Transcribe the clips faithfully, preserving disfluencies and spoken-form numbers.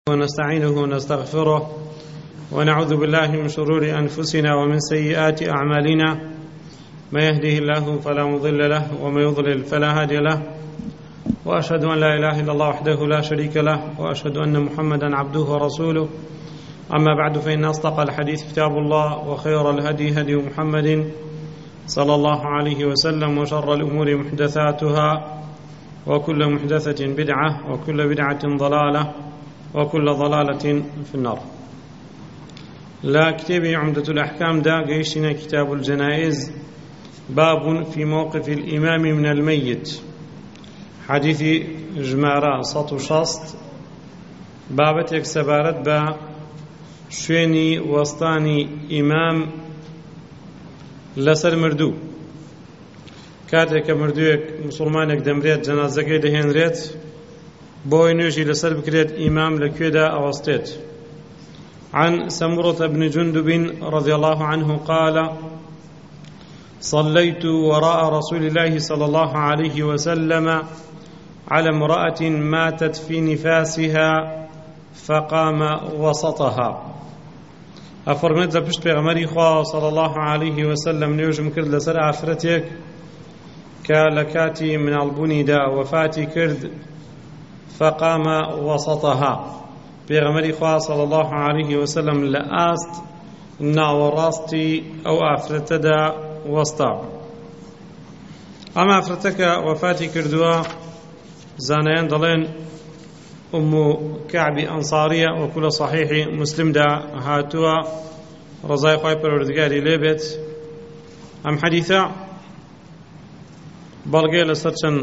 ونستعينه ونستغفره ونعوذ بالله من شرور أنفسنا ومن سيئات أعمالنا. ما يهده الله فلا مضل له وما يضلل فلا هادي له، وأشهد أن لا إله إلا الله وحده لا شريك له، وأشهد أن محمدا عبده ورسوله. أما بعد، فإن أصدق الحديث كتاب الله، وخير الهدي هدي محمد صلى الله عليه وسلم، وشر الأمور محدثاتها، وكل محدثة بدعة، وكل بدعة ضلالة، وكل ضلالة في النار. لا كتاب عمدة الأحكام دا قيشنا كتاب الجنائز، باب في موقف الإمام من الميت. حديث جمارة سطو شاست بابتك سبارت با شويني وسطاني إمام لسر مردو. کاتێک کە مردوویەک مسلمانێک دەمرێت جەنازەکەی دەهێنرێت بۆی نوێژی لەسەر بکرێت، ئیمام لەکوێدا ئەوەستێت. عن سمرة بن جندب رضي الله عنه قال: صليت وراء رسول الله صلى الله عليه وسلم على امرأة ماتت في نفاسها فقام وسطها. أفرمت لبشت بغمري خواه صلى الله عليه وسلم نيوجم كرد لسر عفرتك كالكاتي من البني دا وفاتي كرد فقام وسطها. بغمري خواه صلى الله عليه وسلم لآست ناوراستي أو عفرت دا وسطا. أما عفرتك وفاتي كردوا زانيان دلين أم كعب أنصارية، وكل صحيح مسلم دا هاتوا رضاي خواهي پروردگاري ليبت. أم حديثا بەڵگەی لەسەر چەند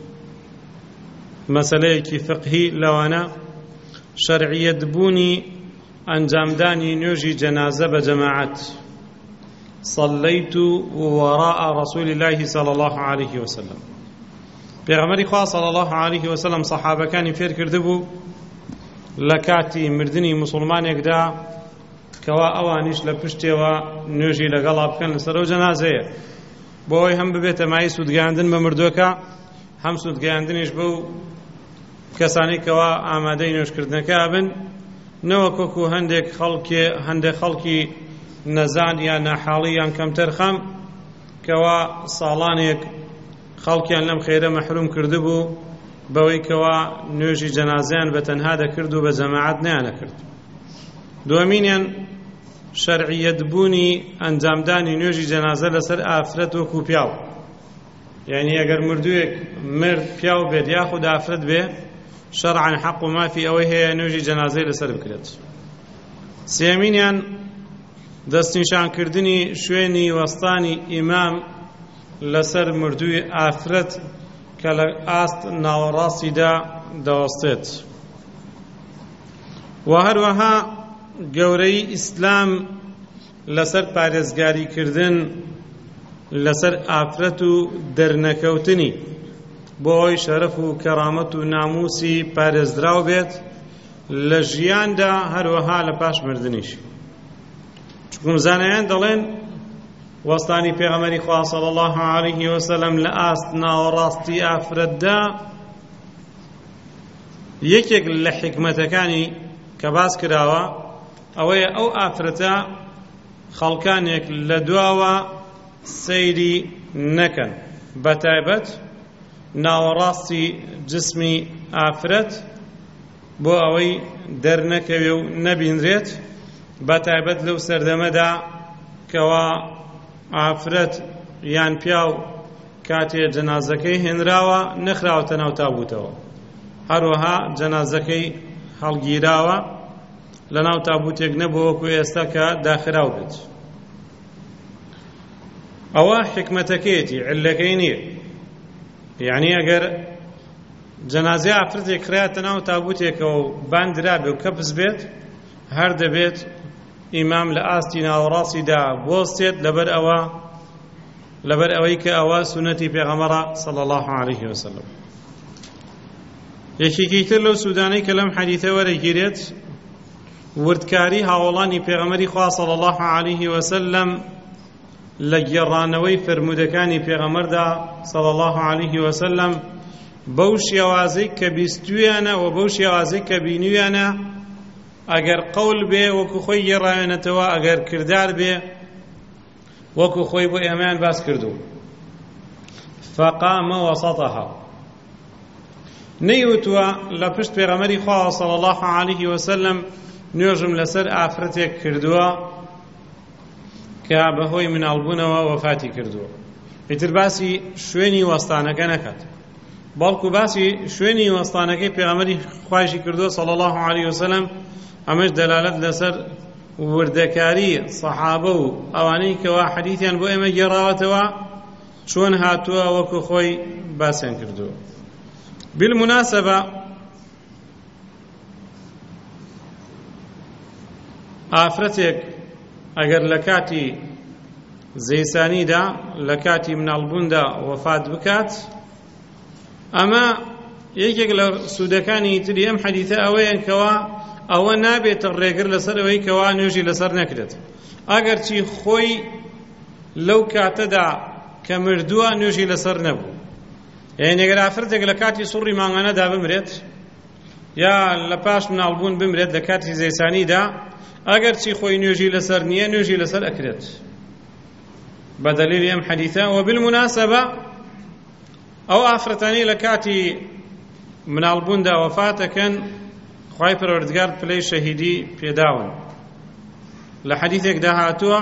مەسەلەیەکی فقهی لەوانە شەرعیەت بوونی ئەنجامدانی نوێژی جەنازە بە جەماعەت. صليت وراء رسول الله صلى الله عليه وسلم. پێغەمبەری خوا صلى الله عليه وسلم سەحابەکانی فێر کردبوو لە کاتی مردنی مسلمانێکدا کەوا ئەوانیش لە پشتێوە نوێژی لەگەڵا بکەن لەسەر ئەو جەنازەیە، بۆی هەم ببێتە مای سوودگەیاندن بە مردووەکە، هەم سوودگەیاندنیش بەو کەسانی کەوا ئامادەی نوێژکردنەکە بن، نەوەکۆکو هەندێک خەڵکی هەندێک خەڵکی نەزان یان ناحاڵی یان کەمتەر خەم کەوا ساڵانێک خەڵکیان لەم خێرە مەحروم کردبوو بەوەی کەوا نوێژی جەنازەیان بە تەنها دەکرد و بە جەماعەت نەیانەکرد. دووەمینیان شەرعیەت بوونی ئەنجامدانی نوێژی جەنازە لەسەر ئافرەت وەکو پیاو، یعنی ئەگەر مردوویەک مرد پیاو بێت یاخود ئافرەت بێ، شەرعەن حەق و مافی ئەوەی هەیە نوێژی جەنازەی لەسەر بکرێت. سێمینیان دەستنیشانکردنی شوێنی وەستانی ئیمام لەسەر مردووی ئافرەت کە لە ئاست ناوەڕاستیدا دەوەستێت. و هەروەها گەورەی ئیسلام لەسەر پارێزگاریکردن لەسەر ئافرەت و دەرنەکەوتنی بۆ ئەوەی شەرەف و کەرامەت و ناموسی پارێزراو بێت لە ژیاندا هەروەها لە پاش مردنیش. چونکە زانایان دەڵێن وەستانی پێغەمبەری خوا صلی الله علیه وسلم لە ئاست ناوەڕاستی ئافرەتدا یەکێک لە حکمەتەکانی کە باس کراوە ئەوەیە ئەو ئافرەتە خەڵکانێک لە دواوە سەیری نەکەن، بەتایبەت ناوەڕاستی جسمی ئافرەت بۆ ئەوەی دەرنەکەوێ و نەبینرێت، بەتایبەت لەو سەردەمەدا کەوا ئافرەت یان پیاو کاتێ جەنازەکەی هێنراوە نەخراوەتە ناو تابوتەوە، هەروەها جەنازەکەی هەڵگیراوە لە ناو تابوتێک نەبووە وەکو ئێستا کە داخراو بێت. ئەوە حکمەتەکەیەتی، عیلەکەی نییە. یعنی ئەگەر جەنازەی ئافرەتێک خرایەتە ناو تابوتێکەوە و باندرابێ و کەپس بێت، هەر دەبێت ئیمام لە ئاستی ناوەڕاستیدا بوەستێت لەبەر ئەوە لەبەر ئەوەی کە ئەوە سونەتی پێغەمبەرە صلی الله علیه وسلم. یەکێکی تر لەو سوودانەی کە لەم حەدیثە وەرەگیرێت وردکاری هاوڵانی پێغەمبەری خوا صلی الله علیه وسلم لە گێڕانەوەی فرمودەکانی پێغەمبەردا صلی الله علیه وسلم بەو شێوازەی کە بیستویانە و بەو شێوازەی کە بینویانە ئەگەر قەول بێ وەکو خۆی گێڕایەنێتەوە، ئەگەر کردار بێ وەکو خۆی بۆ ئێمەیان باس کردو. فقام وسطها، نەیوتوە لە پشت پێغەمبەری خوا صلی الله علیه وسلم نوێژم لەسەر ئافرەتێک کردووە کە بەهۆی مناڵبوونەوە وەفاتی کردووە. ئیتر باسی شوێنی وەستانەکە نەکات، بەڵکو باسی شوێنی وەستانەکەی پێغەمبەری خوایشی کردووە صلی الله علیه وسلم. ئەمەش دەلالەت لەسەر وردەکاری سەحابە و ئەوانەی کەوا حەدیثیان بۆ ئێمە گێڕاوەتەوە چۆن هاتووە وەکو خۆی باسیان کردووە. بالمناسبة ئافرەتێک ئەگەر لە کاتی زەیسانیدا لە کاتی مناڵبووندا وەفات بکات، ئەمە یەکێک لە سوودەکانی تری ئەم حەدیثە ئەوەیە کەوا ئەوە نابێتە ڕێگر لەسەر ئەوەی کەوا نوێژی لەسەر نەکرێت. ئەگەر چی خۆی لەو کاتەدا کە مردووە نوێژی لەسەر نەبوو، یعنی ئەگەر ئافرەتێک لە کاتی سوڕی مانگانەدا بمرێت یا لە پاش مناڵبوون بمرێت لە کاتی زەیسانیدا، ئەگەر چی خۆی نوێژی لەسەر نییە نوێژی لەسەر ئەکرێت بە دەلیلی ئەم حەدیثە. وبالمناسبة ئەو ئافرەتانی لە کاتی مناڵبووندا وەفاتەکەن خوای پەروەردگار پلەی شەهیدی پێداون. لە حەدیثێکدا هاتووە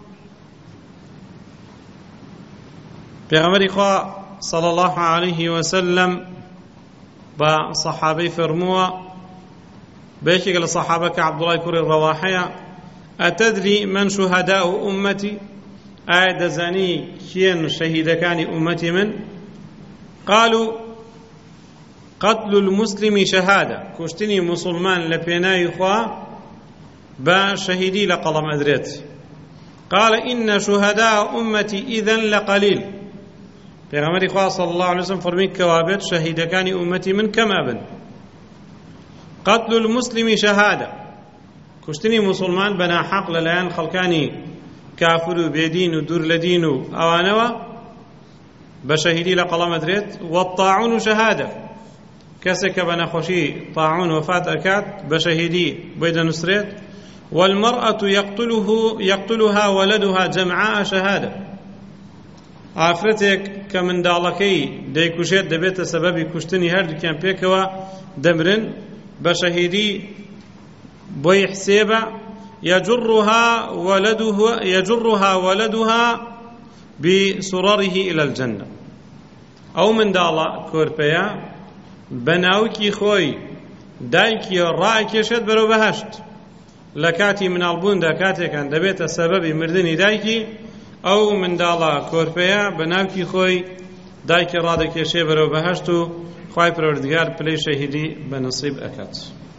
پێغەمبەری خوا صلى الله عليه وسلم با صحابي فرموا بيشك لصحابك عبد الله كوري الرواحية أتدري من شهداء أمتي؟ آية دزاني كين شهيد كان أمتي من؟ قالوا قتل المسلم شهادة، كشتني مسلمان لبينا يخوا با شهيدي لقلم أدريت. قال إن شهداء أمتي إذن لقليل. پێغەمبەری خوا صلی الله علیه وسلم فەرمی کەوابێت شەهیدەکانی ئومەتی من کەما بن. قتل المسلم شهادة، کوشتنی مسلمان بەناحەق لەلایەن خەڵکانی کافر و بێدین و دوور لە دین و ئەوانەوە بە شەهیدی لە قەڵەم ئەدرێت. والطاعون شهادة، کەسێک کە بە نەخۆشی طاعون وفات ئەکات بە شەهیدی بۆی دەنووسرێت. والمرأة يقتله يقتلها ولدها جمعاء شهادة، ئافرەتێک کە منداڵەکەی دەیکوژێت دەبێتە سەبەبی کوشتنی هەردووکیان پێکەوە دەمرن بە شەهیدی بۆی حسێبە. يجرها ولدها يجرها ولدها بسرره إلى الجنة، ئەو منداڵە کۆرپەیە بە ناوکی خۆی دایکی ڕائکێشێت بەرەو بەهەشت. لە کاتی مناڵبووندا کاتێکان دەبێتە سەبەبی مردنی دایکی، ئەو منداڵە کۆرپەیە بە ناوکی خۆی دایکی ڕادەکێشێ بەرەو بەهەشت و خوای پەروەردگار پلەی شەهیدی بە نەسیب ئەکات.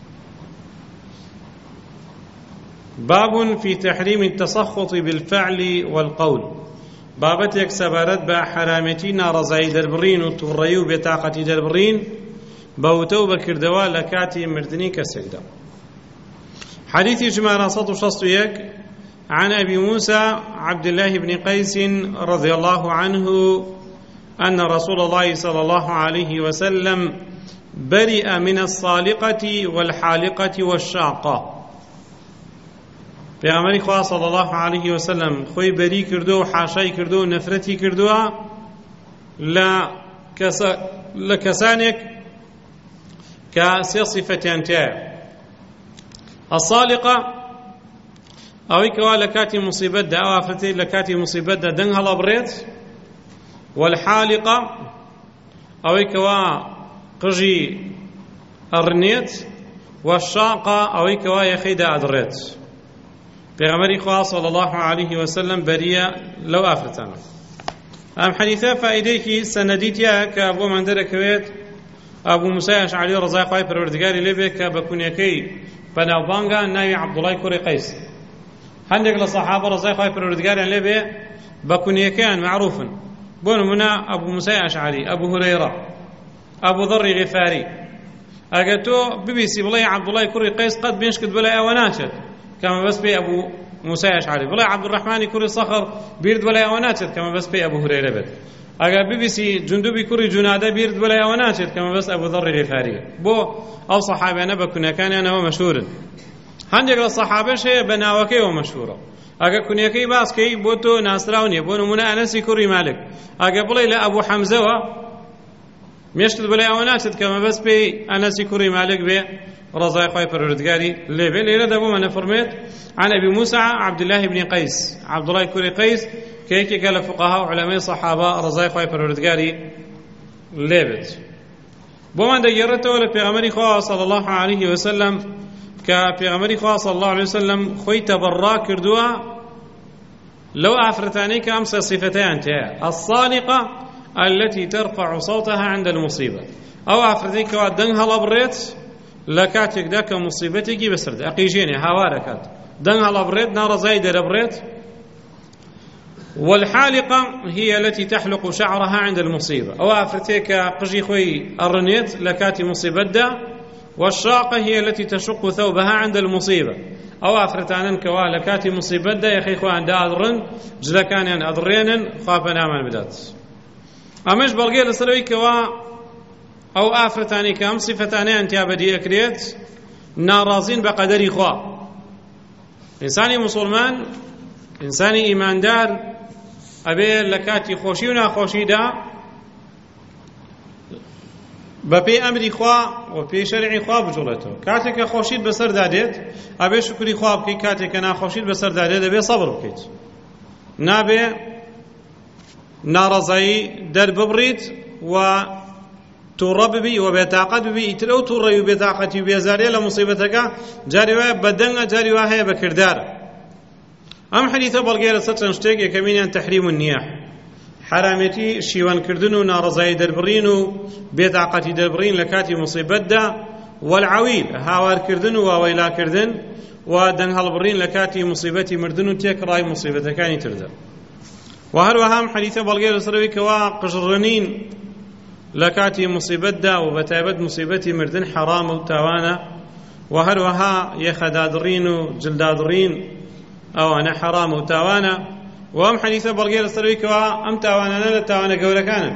باب في تحريم التسخط بالفعل والقول، بابەتێک سەبارەت بە حرامەتی ناڕەزایی دەربڕین و تووڕەیی و بێتاقەتی دەربڕین بە وتە و بەکردەوە لە کاتی مردنی کەسێکدا. حديث جمارة صوت وشصت وياك عن أبي موسى عبد الله بن قيس رضي الله عنه أن رسول الله صلى الله عليه وسلم برئ من الصالقة والحالقة والشاقة. في أمر خواه صلى الله عليه وسلم خوي بري كردو حاشاي كردو نفرتي كردو لا كسا لكسانك كسي صفتين تاع. الصالقة ئەوەی کەوا لە کاتی موسیبەتدا ئەو ئافرەتەی لە کاتی موسیبەتدا دەنگ هەڵەبڕێت. والحالقة ئەوەی کەوا قژی ئەڕنێت. والشاقة ئەوەی کەوا یەخەیدا ئەدڕێت. پێغەمبەری خوا صلی الله عليه وسلم بەریە لەو ئافرەتانە. ئەم حەدیثە فائیدەیەکی سەنەدیتیە کە بۆمان دەرەکەوێت ئەبوو موسای ئەشعەری ڕەزای خوای پەروەردگاری لێ بێت کە بە کونیەکەی بەناوبانگە ناوی عەبدوڵای کوڕی قەیس. هەندێک لە سەحابە ڕەزای خوای پەروەردگاریان لێ بێ بە کونیەکەیان معروفن. بۆ نمونە ئەبوو موسای ئەشعەری، ئەبوو هورەیرە، ئەبوو دەڕی غیفاری. ئەگەر تۆ ببیسی بڵێ عەبدوڵای کوڕی قەیس قەت بێنشکت بەلای ئەوە ناچێت کەمە بەس پێی ئەبوو موسای ئەشعەری. بڵێ عەبدوڕەحمانی کوڕی سەخر بیرت بەلای ئەوە ناچێت کەمە بەس پێی ئەبوو هورەیرە بێت. ئەگەر ببیسی جوندوبی کوڕی جونادە بیرت بەلای ئەوە ناچێت کەمە بەس ئەبوو دەڕی غیفاریە. بۆ ئەو سەحابیانە بە کونیەکانیانەوە مەشهورن. هەندێک لە سەحابەش هەیە بە ناوەکەیەوە مەشهوورە. ئەگە کونیەکەی باسکەی بۆ تۆ ناسراو نییە. بۆ نمونە ئەنەسی کوڕی مالک ئەگە بڵێ لە ئەبوو حەمزەوە مێشتت بڵێ ئەوە ناچێت کە مەبەست پێی ئەنەسی کوڕی مالک بێ ڕەزای خوای پەروەردگاری لێبێ. لێرە دەبوومە فەرمێت عن أبي موسى عبد الله بن قيس عبد الله كوري قيس كيكي قال فقهاء وعلماء صحابة رضاي خواي پروردگاري ليبت بومان دا يرتو لبيغمري خواه صلى الله عليه وسلم كبيغمري خواه صلى الله عليه وسلم خوي تبرا كردوا لو أفرتاني كأمس صفتين تها الصالقة التي ترفع صوتها عند المصيبة أو أفرتاني كوادنها لبريت لكاتك داك مصيبتك بسرد أقيجيني هواركات دنها لبريت نار زايدة لبريت. والحالقة هي التي تحلق شعرها عند المصيبة أو أفرتيك قجي خوي الرنيت لكاتي مصيبة دا. والشاقة هي التي تشق ثوبها عند المصيبة أو أفرتانا كوا لكاتي مصيبة دا يا أخي خوان دا أذرن جلكان أذرين خافنا من بدات أمش بلغي لسلوي كوا أو أفرتاني كام صفتاني أنت أبدي أكريت نارازين بقدر خوا. إنساني مسلمان إنساني إيمان دار أبي لكاتي خوشي وناخوشي دا بەپێی ئەمری خوا و پێی شەرعی خوا بجوڵێتەوە. کاتێککە خۆشیت بەسەر دادێت ئەبێ شکری خوا بکەیت، کاتێککە ناخۆشیت بەسەر دادێت دەبێ سەبر بکەیت، نابێ ناڕەزایی دەرببڕیت و تووڕە ببی و بێتاقەت ببی. ئیتر ئەو تووڕەی و بێتاقەتی و بێزاریە لە موسیبەتەکە جاری وایە بەدەنگە، جاری وا هەیە بە کردارە. ئەم حەدیثە بەڵگەیە لەسەر چەند شتێک. یەکەمینیان تەحریم النیاح، حرامەتی شیوانکردن و ناڕەزایی دەربڕین و بێتاقەتی دەربڕین لە کاتی موسیبەتدا. والعویل، هاوارکردن و واوەیلاکردن و دەنگ هەڵبڕین لە کاتی موسیبەتی مردن و تێکڕای موسیبەتەکانی تردا. و هەروەها ئەم حەدیثە بەڵگەیە لەسەرەوەی کەوا قژڕنین لە کاتی موسیبەتدا و بەتایبەت موسیبەتی مردن حەرامە و تاوانە. و هەروەها یەخەدادڕین و جلدادڕین ئەوانە حەرامە و تاوانە. وام حديث بلغير السلوي كوا أم تاوانا لا تاوانا قولا كان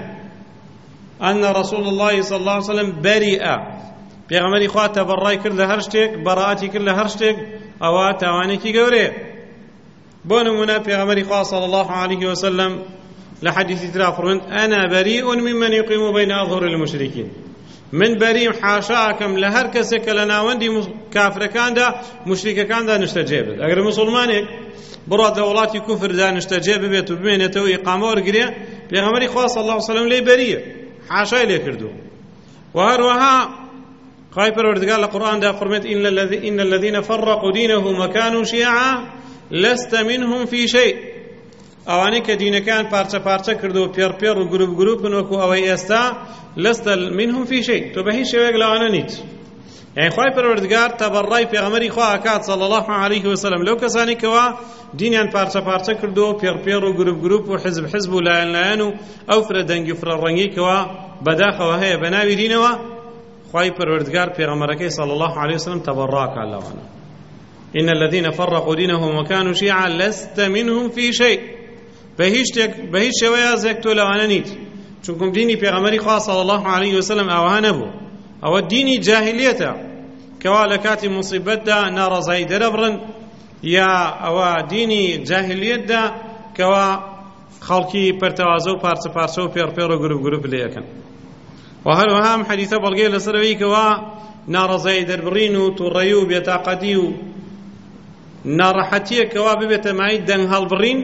أن رسول الله صلى الله عليه وسلم بريء بيغمري خواه تبراي كل هرشتك براءتي كل هرشتك أو تاواني كي قولي بونو منا بيغمري خواه صلى الله عليه وسلم لحديث ترافرون أنا بريء ممن يقيم بين أظهر المشركين من بريء حاشاكم لهر كسك لنا وندي كافر كان دا مشرك كان دا نشتجيب أقر مسلمانك براد دولاتي كفر دا نشتجيب بيت وبمينته وإقامة ورقرية بيغمري خواه صلى الله عليه وسلم لي بريء حاشا لي كردو. وهروها خايف الوردقال القرآن دا فرمت إن, الذي إن الذين فرقوا دينهم وكانوا شيعا لست منهم في شيء. ئەوانەی کە دینەکان پارچە پارچە کردو و پێڕ پێڕ و گروپ گروپن وەکو ئەوەی ئێستا لەستە منهم فی شەی، تۆ بە هیچ شێوەیەک لەوانە نیت. یعنی خوای پەروەردگار تەبەڕای پێغەمبەری خوا ئەکات صلی الله علیه وسلم لەو کەسانی کەوا دینیان پارچە پارچە کردو و پێڕ پێڕ و گروپ گروپ و حزب حزب و لایەن لایەن و ئەو فرە دەنگی و فرە ڕەنگی کەوا بەداخەوە هەیە بە ناوی دینەوە، خوای پەروەردگار پێغەمبەرەکەی صلی الله علیه وسلم تەبەڕاکات لەوانە. إن الذين فرقوا دينهم وكانوا شيعا لست منهم في شيء. بهیشتێک بە هیچ شێوەیەک تۆ لەوانە نیت، چونکم دینی پێغەمبەری خوا صلی الله علیه وسلم ئەوە نەبوو. ئەوە دینی جاهلیەتە کەوا لە کاتی موسیبەتدا ناڕەزایی دەرەبڕن، یا ئەوە دینی جاهلیەتدا کەوا خەڵکی پەرتەوازە و پارچە پارچە و پێڕ پێڕ و گروپ گروپ لێ یەکەن. و هەروەها ئەم حەدیثە بەڵگەیە لەسەرەوەی کەوا ناڕەزایی دەربڕین و تووڕەیی و بێتاقەتی و ناڕەحەتیە کەوا ببێتە مای دەنگ هەڵبڕین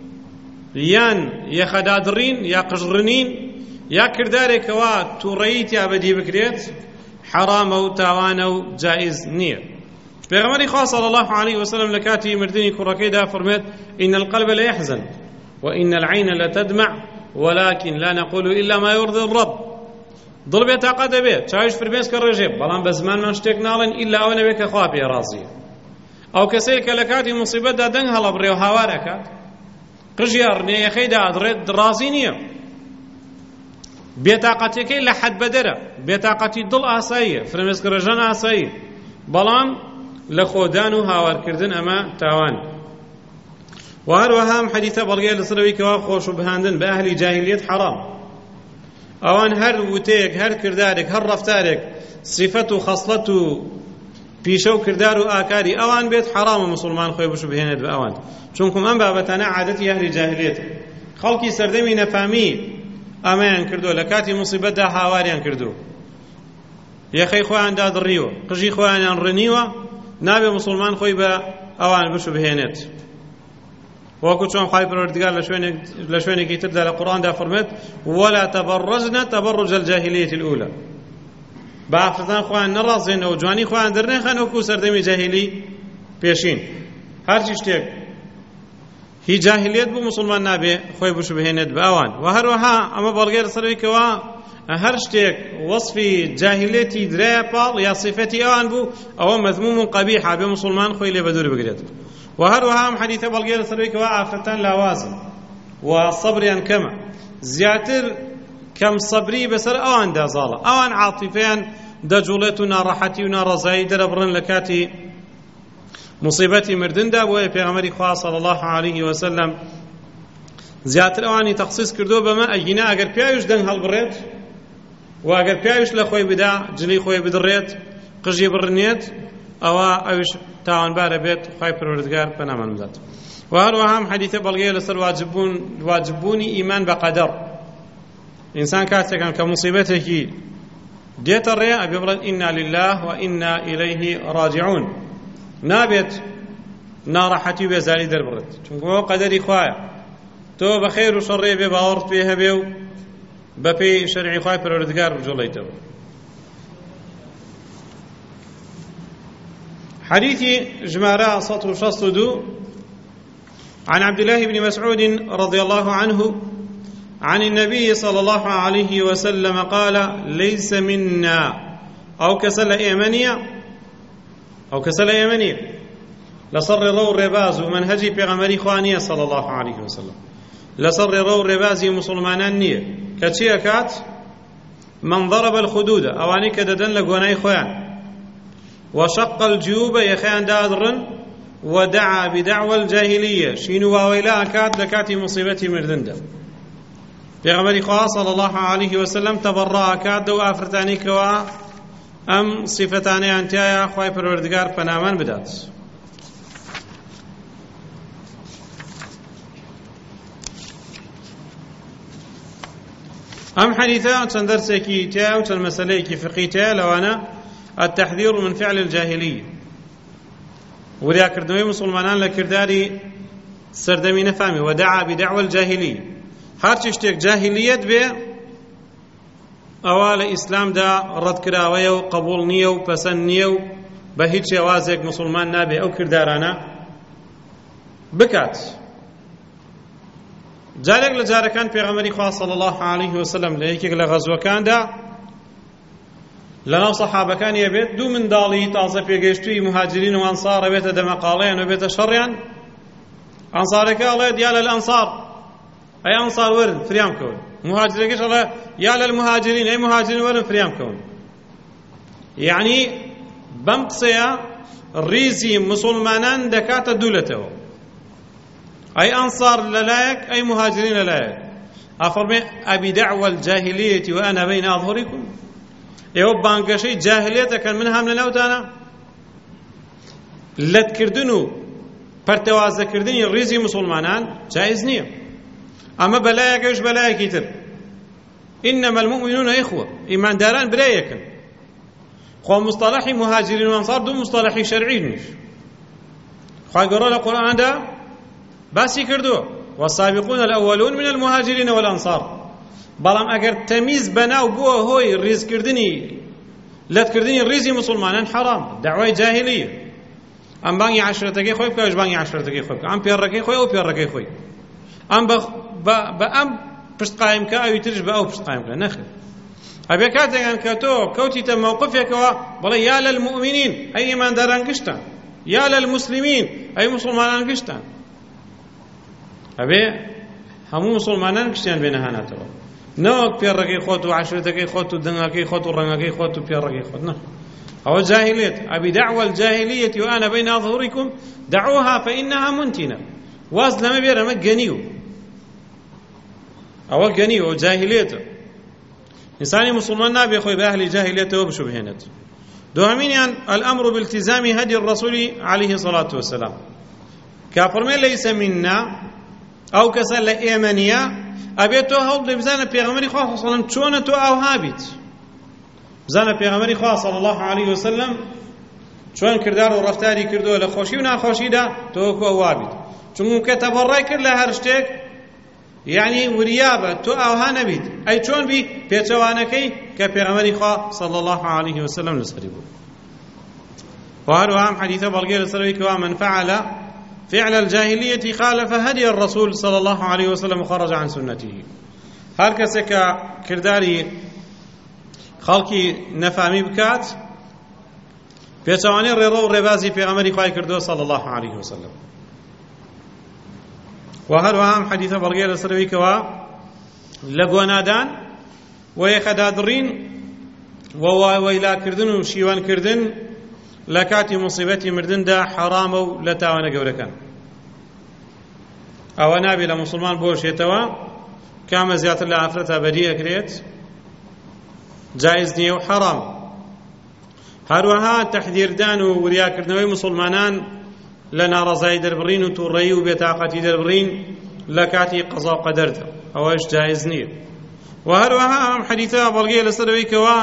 یان یەخەدادڕین یا قژڕنین یا کردارێکەوە تووڕەیی تیا بەدی بکرێت حەرامە و تاوانە و جائز نییە. پێغەمبەری خوا صلی الله علیه وسلم لە کاتی مردنی کوڕەکەیدا فەرمێت إن القلب ليحزن وإن العين لتدمع ولكن لا نقول إلا ما يرضي الرب. دڵ بێتاقە دەبێت، چاویش فرمێسکە ڕێژێ، بەڵام بە زمانمان شتێک ناڵێن ئیلا ئەوە نەبێت کە خوا پێ ڕازیە. ئەو کەسەیە کە لە کاتی موسیبەتدا دەنگ هەڵەبڕێ و هاوارەکات، قژیا ڕنێیەکەیدا ئەدڕێت ڕازی نییە، بێتاقەتەکەی لە حەد بەدەرە، بێتاقەتی دڵ ئاساییە، فرمێسکە ڕێژان ئاسایی، بەڵام لە خۆدان و هاوارکردن ئەمە تاوان. و هەروەها ئەم حەدیثە بەڵگەیە لەسەرەوەی کەوا خۆش و بهاندن بە ئەهلی جاهلیەت حەرام. ئەوان هەر وتەیەک، هەر کردارێک، هەر ڕەفتارێک، سیفەت و خەسڵەت و پیشە و کردار و ئاکاری ئەوان بێت حەرامە مسلمان خۆی بشبهێنێت بە ئەوان، چونکم ئەم بابەتانە عادەتی ئەهلی جاهلیەت، خەڵکی سەردەمی نەفامی ئەمەیان کردو، لە کاتی موسیبەتدا هاواریان کردو، یەخەی خۆیان دادڕیوە، قژی خۆیانیان ڕنیوە، نابێ مسلمان خۆی بە ئەوان بشبهێنێت. وەکو چۆن خوای پەروەردگار لە شوێنێکی تردا لە قورئاندا فەرمێت وەلا تەبەڕەجنە تەبەڕوج الجاهلیەتی الأولى، بە ئافرەتان خۆیان نەڕازێنەوە، جوانی خۆیان دەرنێخەن وەکو سەردەمی جاهیلی پێشین. هەرچی شتێک هی جاهلیەت بوو مسلمان نابێ خۆی بشبهێنێت بە ئەوان. و هەروەها ئەمە بەڵگەی لەسەرەوەیکەوە هەر شتێک وەصفی جاهلیەتی درایە پاڵ یا صفەتی ئەوان بوو ئەوە مەذموم و قەبیحە، بێ مسلمان خۆی لێ بەدوور بگرێت. و هەروەها ئەم حەدیثە بەڵگەی لەسەرەوەیکەوە ئافرەتان لاوازن و سەبریان کەمە، زیاتر کەم سەبری بەسەر ئەوان دازاڵە، ئەوان عاتیفەیان دەجوڵێت و ناڕەحەتی و ناڕەزایی دەرەبڕن لە کاتی مصیبەتی مردندا. بۆیە پێغەمبەری خوا صلی الله علیه وسلم زیاتر ئەوانی تەخسیس کردووە بەمە ئەگینا ئەگەر پیاویش دەنگ هەڵبڕێت و ئەگەر پیاویش لە خۆی بدا جلی خۆی بدڕێت قژی بڕنێت ئەوە ئەویش تاوانبارە بێت، خوای پەروەردگار پەنامان بدات. و هەروەها ئەم حەدیثە بەڵگەیە لەسەر واجببوون واجببوونی ئیمان بە قەدەر. ئینسان کاتێکان کە مصیبەتێکی دێتە ڕێ ئەبێ بڵێن ئینا لله و ئینا ئیلەیه ڕاجعون، نابێت ناڕەحەتی و بێزاری دەربڕێت، چونکە ئەوە قەدەری خوایە، تۆ بە خەیر و شەڕێ بێ باوەڕت پێ هەبێ و بە پێی شەرعی خوای پەروەردگار بجوڵێیتەوە. حديثي جمارة سطر وشسط دو عن عبد الله بن مسعود رضي الله عنه عن النبي صلى الله عليه وسلم قال ليس منا أو كسل إيمانية أو كسل إيمانية لصر رو الرباز ومنهجي بغمري خوانية صلى الله عليه وسلم لصر رو الرباز مسلمانان نية كتشي كات من ضرب الخدود أواني كددن لقواني خوان وشق الجيوب يخيان دادرن ودعا بدعوى الجاهلية شينو واويلا كات لكاتي مصيبتي مردندا پیغمبری خواه صلی الله علیه وسلم تبرع کات دو افرتانی کوا ام صفتانی انتیایا خواه پروردگار پنامان بدات. ام حديثا چند درسێکی تیا و چند مەسەلەیەکی فقهی تیا لەوانە التحذير من فعل الجاهلية، وریاکردنەوەی مسلمانان لە کرداری سەردەمی نەفامی ودعا بدعوى الجاهلية. هەرچی شتێک جاهلیەت بێ ئەوە لە ئیسلامدا ڕەتکراوەیە و قبوڵ نییە و پەسەند نییە و بە هیچ شێوازێک مسلمان نابێ ئەو کردارانە بکات. جارێک لە جارەکان پێغەمبەری خوا صلی الله علیه وسلم لە یەکێک لە غەزوەکاندا لەناو سەحابەکانی بێت دوو منداڵی تازە پێگەیشتووی مهاجرین و ئەنسارە بێتە دەمەقاڵەیان و بێتە شەڕیان، ئەنسارەکە ئەڵێت یا لەلئەنسار ئەی ئەنسار وەرن فریام کەون، مهاجرەکەش ئەڵێ یا لەلمهاجرین ئەی مهاجرین وەرن فریام کەون. یعنی بەم قسەیە ڕیزی مسلمانان دەکاتە دوولەتەوە، ئەی ئەنسار لەلایەک ئەی مهاجرین لەلایەک. ئەفەرمێ ئەبی دەعوە الجاهلیەتی وەئەنە بەینە ئەظهوریکم، ئێوە بانگەشەی جاهلیەت دەکەن من هەم لەناوتانە. لەتکردن و پەرتەوازەکردنی ڕیزی مسلمانان جایز نییە، ئەمە بەلایەکەش بەلایەکی تر. ئینەمە المؤمنون ئیخوە، ئیمانداران برایەکن. خۆ مستەلەحی مهاجرین و ئەنسار دوو مستەلەحی شەرعی نیش خوای گەورە لە قورئاندا باسی کردووە والسابقون الأولون من المهاجرين والأنصار. بەڵام ئەگەر تەمیز بەناو بووە هۆی ڕیزکردنی لەتکردنی ڕیزی مسلمانان حەرام، دەعوای جاهلیە. ئەم بانگی عەشرەتەکەی خۆی بکە، ئەوش بانگی عەشرەتەکەی خۆی بکە، ئەم پێڕەکەی خۆی ئەو پێڕەکەی خۆی، ئەم بە ئەم پشت قایم کە ئەوی ترش بە ئەو پشت قایم کە. نەخێر، ئەبێ کاتێکان کە تۆ کەوتیتە مووقفێکەوە بڵێ یا لەلمؤمنین ئەی ئیمانداران گشتان، یا لەلموسلیمین ئەی مسلمانان گشتان. ئەبێ هەموو مسلمانان گشتیان بێنە هاناتەوە، نەوەک پێڕەکەی خۆت و عەشرەتەکەی خۆت و دەنگەکەی خۆت و ڕەنگەکەی خۆت و پێڕەکەی خۆت. نە، ئەوە جاهلیەت. ئەبی دەعوە الجاهلیەتی وأنا بین أظهرکم دعوها فإنها منتنة. واز لەمە بێر ئەمە گەنیوە، ئەوە گەنیوە و جاهلیەتە. ئینسانی مسلمان نابێ خۆی بە ئەهلی جاهلیەتەوە بشوبهێنێت. دوامينيان الأمر بالتزام هدي الرسول عليه الصلاة والسلام كافرمي ليس منا أو كسل إيمانيا أبيتو هول بزانا بيغمري خواه صلى الله عليه وسلم چونتو أو هابت بزانا بيغمري خواه صلى الله عليه وسلم چون کردار و رفتاری کردو لخوشی و ناخوشی دا تو کو وابد چون که تبرای کرد لهر شتێک یعنی وریابە تو ئەوها نەبیت ئەی چۆن بی پێچەوانەکەی کە پێغەمبەری خوا صلی الله عليه وسلم لەسەری بوو وهروها ئەم حەدیثە بەڵگەی لەسەرەوەی کەوا من فعل فعل الجاهلية خالف هدي الرسول صلى الله عليه وسلم وخرج عن سنته هر کەسێک کە کرداری خەڵکی نەفامی بکات پێچەوانەی ڕێڕە و ڕێبازی پێغەمبەری خوای کردووە صلی الله عليه وسلم وهروها ئەم حەدیثە بەڵگەی لەسەرەوەی کەوا لە گۆنادان و یەخەدادڕین و وەیلاکردن و شیوانکردن لە کاتی موسیبەتی مردندا حەرامە و لە تاوانە گەورەکان ئەوە نابێت لە موسڵمان بۆشێتەوە کامە زیاتر لە ئافرەتە بەدی ئەکرێت جایز نییە و حەرام هەروەها تەحذیردان و وریاکردنەوەی موسڵمانان لە ناڕەزایی دەربڕین و تووڕەیی و بێتاقەتی دەربڕین لە کاتی قەزا و قەدەردا ئەوەش جایز نییە و هەروەها ئەم حەدیثە بەڵگەیە لەسەرەوەی کەوا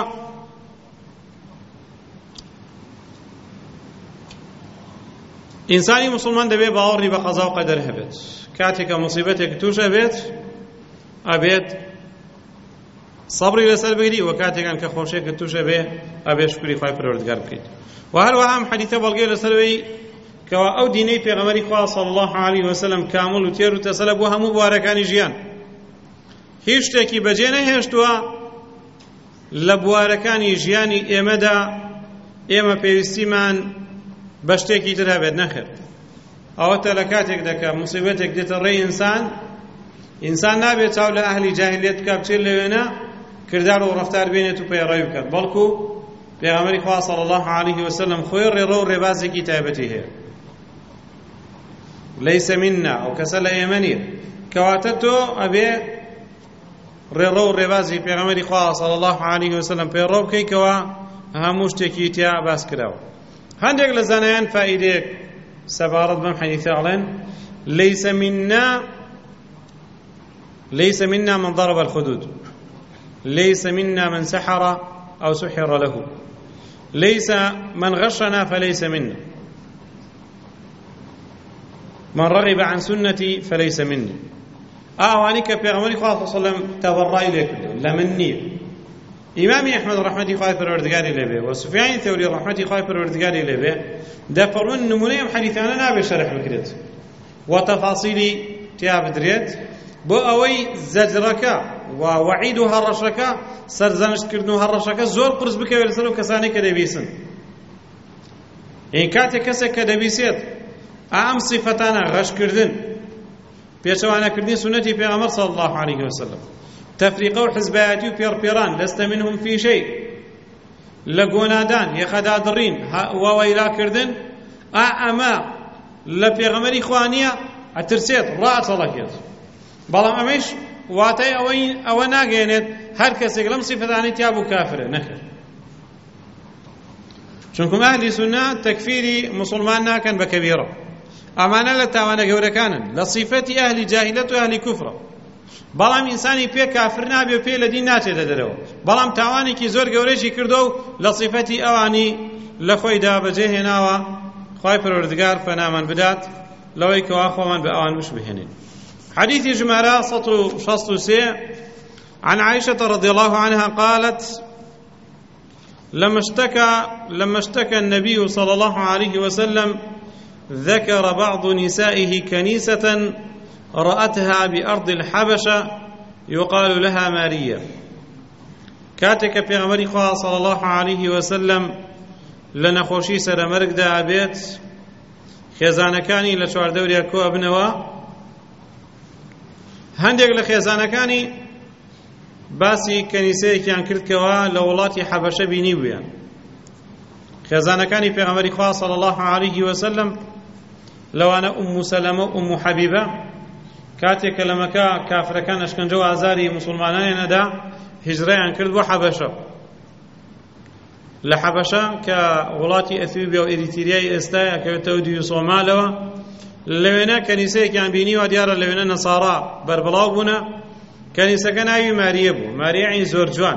ئینسانی موسڵمان دەبێت باوەڕی بە قەزا و قەدەر هەبێت کاتێکە موسیبەتێک تووشە بێت ئەبێت سەبری لەسەر بگری و کاتێکان کە خۆشێکت تووشە بێ ئەبێ شکری خوای پەروەردگار بکەیت و هەروەها ئەم حەدیثە بەڵگەی لەسەرەوەی کەوا ئەو دینەی پێغەمبەری خوا صلی الله عليه وسلم کامل و تێر و تەسەلە بۆ هەموو بوارەکانی ژیان هیچ شتێکی بەجێ نەهێشتووە لە بوارەکانی ژیانی ئێمەدا ئێمە پێویستیمان بە شتێکی تر هەبێت نەخێر ئەوەتە لە کاتێک دەکات موسیبەتێک دێتە ڕێی ئینسان ئینسان نابێت چاو لە ئەهلی جاهلیەت بکات بچێت لەوێنە کردار و ڕەفتار بێنێت و پەیڕەوی بکات بەڵکو پێغەمبەری خوا صلی الله عليه وسلم خۆی ڕێڕە و ڕێبازێکی تایبەتی هەیە ليس منا أو كسل يمني كواتتو أبي ريرو ريبازي في غمري خوا صلى الله عليه وسلم في الروب كي كوا هموش تكيتيا باس كراو هندق لزانيان فائدة سبارت بم حديث علن ليس منا ليس منا من ضرب الخدود ليس منا من سحر أو سحر له ليس من غشنا فليس منا من رغب عن سنتي فليس مني أواني كبيغمبري صلى الله عليه وسلم تبرأ إليك لمني إمامي أحمد رحمتي خايف الوردقاري لبه وسفيان الثوري رحمتي خايف الوردقاري لبه دفرون نمونيهم حديثانا نابي شرح بكريت وتفاصيلي تياب دريت بو أوي زجرك ووعيد هرشك سرزنش كردنو هرشك زور قرص بك ولسلو كساني كدبيسن إن كاتي كسك كدبيسيت ئەم صفتانە غەشکردن پێچەوانەکردنی سنەتی پێغەمبەر صلی الله عليه وسلم تەفریقە و حزبایەتی و پێڕپێڕان لەستە منهم فی شەی لە گۆنادان یەخەدادڕین وەوەیلاکردن ئا ئەمە لە پێغەمبەری خوا نییە ئەترسێت ڕائەتەڵەکێت بەڵام ئەمەش واتای ئەوە ناگەێنێت هەر کەسێک لەم صفتانەی تیا بوو کافرە نەخێر چونکم ئەهلی سونە تەکفیری موسڵمان ناکەن بە کەبیرە ئەمانە لە تاوانە گەورەکانن لە صیفەتی ئەهلی جاهیلەت و ئەهلی کوفرە بەڵام ئینسانی پێ کافر نابێ و پێ لە دین ناچێتە دەرەوە بەڵام تاوانێکی زۆر گەورەیشی کردو و لە صیفەتی ئەوانی لە خۆیدا بەجێهێناوە خوای پەروەردگار پەنامان بدات لەوەی کەوا خۆمان بە ئەوان بش بهێنین حديث جمارة سطر شصت سي عن عائشة رضي الله عنها قالت لما اشتكى لما اشتكى النبي صلى الله عليه وسلم ذكر بعض نسائه كنيسة رأتها بأرض الحبشة يقال لها ماريا كاتك في غمر صلى الله عليه وسلم لنخوشي سر مرق دا بيت خێزانەکانی لە چواردەوریا کۆ ئەبنەوە هەندێک لە خێزانەکانی باسی کەنیسەیەکیان کردکەوە لە وڵاتی حەبەشە بینی بوویان خێزانەکانی پێغەمبەری خوا صلی الله عليه وسلم لەوانە ئوم سەلەمە و ئوم حەبیبە کاتێک کە لە مەکە کافرەکان ئەشکەنجە و ئازاری موسڵمانانیانەدا هیجرەیان کرد بۆ حەبەشە لە حەبەشە کە وڵاتی ئەثیوبیا و ئێریتریای ئێستایە کەوێتەوە دیو سۆمالەوە لەوێنە کەنیسەیەکیان بینیوە دیارە لەوێنە نەسارا بەربڵاو بوونە کەنیسەکە ناوی ماریە بوو ماریەی زۆر جوان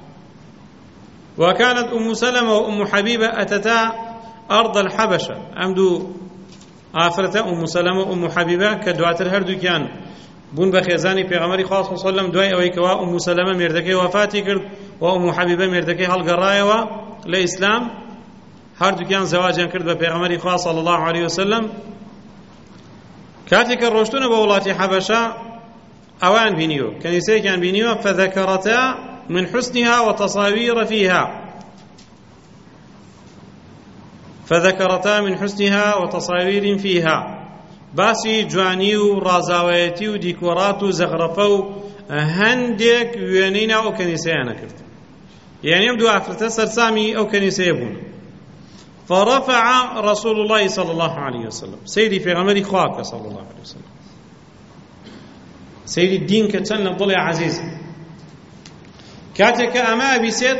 وكانت أم سلمة وأم حبيبة أتتا أرض الحبشة أمدو آفرتا أم سلمة وأم حبيبة كدواتر هردو كان بون بخيزاني پیغمبري خاص صلى الله عليه وسلم دوای ئەوەی کەوا أم سلمة مێردەکەی وفاتی کرد و أم حبيبة مێردەکەی هەڵگەڕایەوە لە ئیسلام هەردووکیان زەواجیان کرد بە پێغەمبەری خوا صلی الله عليه وسلم کاتێک کە ڕۆشتونە بە وڵاتی حەبەشە ئەوان بینیوە کەنیسەیەکیان بینیوە فذكرتا من حسنها وتصاوير فيها فذكرتا من حسنها وتصاوير فيها باسی جوانی و ڕازاوایەتی و دیکۆرات و زەغرەفە و هەندێک وێنەی ناو ئەو کەنیسەیانە کرد یعنی ئەم دوو ئافرەتە سەرسامی ئەو کەنیسەیە بوون فرفع رسول الله صلى الله عليه وسلم سيدي في غمري خواك صلى الله عليه وسلم سيدي الدين كتن الضلع عزيز كاتك أما بسيت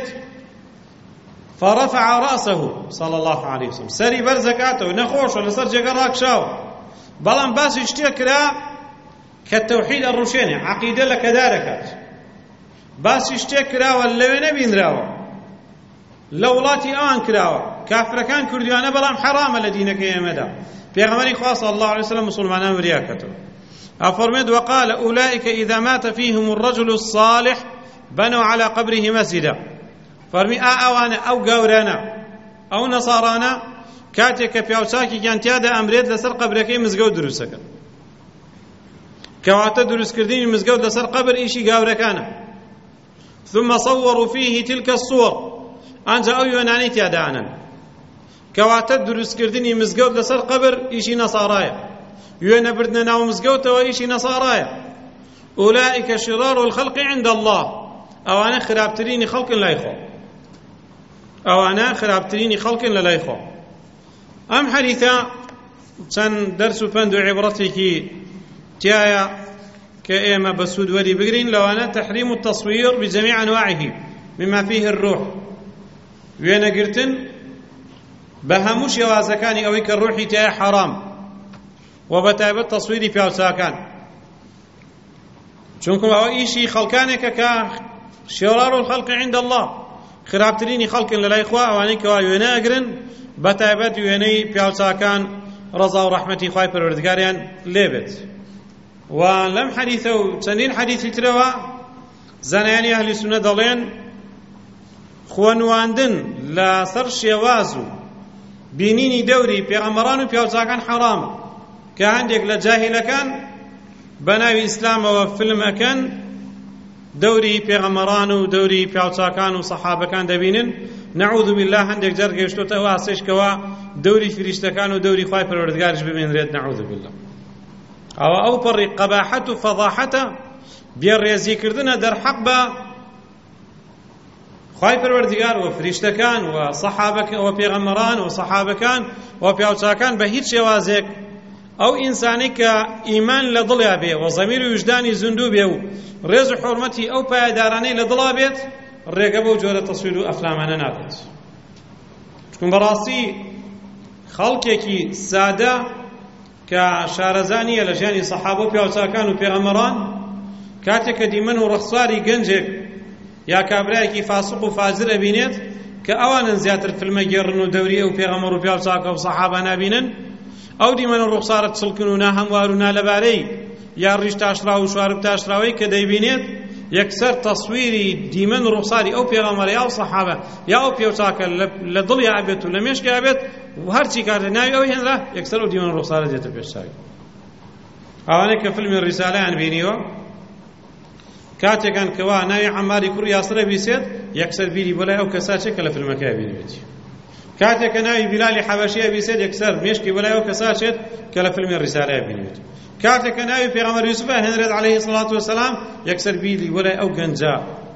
فرفع رأسه صلى الله عليه وسلم سري برزكاته نخوش ولا صار جقراك شاو بلان باس يشتكرا كالتوحيد الروشيني عقيدة لك داركات باس يشتكرا ولا نبي نراوه لولاتي آن كراوة كافر كان كرديانا بلام حرام لدينك يا مدى پیغمبر خاص الله عليه وسلم مسلمان ورياكته أفرمد وقال أولئك إذا مات فيهم الرجل الصالح بنوا على قبره مسجدا فرمي آوانا أو قورانا أو نصارانا كاتك بيوساكي كان تيادا أمريد لسر قبركي مزقود دروسك كواتا دروس كردين مزقود لسر قبر إيشي قوركانا ثم صوروا فيه تلك الصور أنجا أو يوناني تيادانا كواتا دروس كردني مزقود لسر قبر إيشي نصارايا يونا بردنا ناو مزقود وإيشي نصارايا أولئك شرار الخلق عند الله أو أنا خرابتريني خلق لا يخو أو أنا خرابتريني خلق لا يخو أم حديثا كان درس فندو عبرتك تيايا كإيما بسود ولي بقرين لو أنا تحريم التصوير بجميع أنواعه مما فيه الروح وێنە گرتن بە هەموو شێوازەکانی ئەوەی کە ڕوحی تایە حەرام و بەتایبەت تەسویری پیاوچاکان چونکە ئەوە ئیشی خەڵکانێکە کە شێرار الخەلق عند الله خراپترینی خەڵکن لەلای خوا ئەوانەی کەوا وێنە ئەگرن بەتایبەت وێنەی پیاوچاکان ڕەزا و ڕەحمەتی خوای پەروەردگاریان لێبێت و لەم حەدیثە و چەندین حەدیثی ترەوە زانایانی ئەهلی سونە دەڵێن خوانواندن لەسەر شێواز و بینینی دەوری پێغەمبەران و پیاوچاکان حەرامە کە هەندێک لە جاهیلەکان بە ناوی ئیسلامەوە فلم ئەکەن دەوری پێغەمبەران و دەوری پیاوچاکان و سەحابەکان دەبینن نەعوذ بالله هەندێک جار گەیشتۆتە ئەو ئاسێشکەوە دەوری فریشتەکان و دەوری خوای پەروەردگاریش ببێنرێت نەعوذ بالله ئەوە ئەو پەڕی قەباحەت و فەضاحەتە بێڕێزیکردنە دەرحەق بە خوای پەروەردگار و فریشتەکان و سەحابەکان و پێغەمبەران و سەحابەکان و پیاوچاکان بە هیچ شێوازێک ئەو ئینسانی کە ئیمان لە دڵیا بێ و زەمیر و وجدانی زیندوو بێ و ڕێز و حورمەتی ئەو پایدارانەی لە دڵا بێت ڕێگە بەو جۆرە تەسویر و ئەفلامانە نابێت چونکە بەڕاستی خەڵکێکی سادە کە شارەزانیە لە ژیانی سەحابە و پیاوچاکان و پێغەمبەران کاتێک کە دیمەن و ڕەخساری گەنجێک یا کابرایەکی فاسق و فاجر ئەبینێت کە ئەوانن زیاتر فلمە گێڕن و دەوری ئەو پێغەمبەر و پیاوچاکە و سەحابە نابینن ئەو دیمەنە ڕوخسارە چڵکن و ناهەموار و نالەبارەی یا ڕیش تاشرا و شوارب تاشراوەی کە دەیبینێت یەکسەر تەسویری دیمەن و ڕوخساری ئەو پێغەمبەر یا ئەو سەحابە یا ئەو پیاوچاکە لە دڵی ئابێت و لە مێشکی ئابێت و هەرچی کاتە ناوی ئەوی هێنرا یەکسەر ئەو دیمەن و ڕوخسارە دێتە پێش چاوی ئەوانەی کە فیلمی ڕیسالەیان بینیوە کاتێکان کەوا ناوی عەماری کوڕی یاسرە بیسێت یەکسەر بیری بۆ لای ئەو کەساچێک کە لە فیلمەکەی بینێتی کاتێک کە ناوی بیلالی حەبەشیە بیسێت یەکسەر مێشکی بۆ لای ئەو کەساچێت کە لە فیلمی ڕیسالەیە بینێت کاتێک کە ناوی پێغەمبەر یوسوفە هێنرێت عەلەیهی سەڵات وەسەلام یەکسەر بیری بۆ لای ئەو گەنجە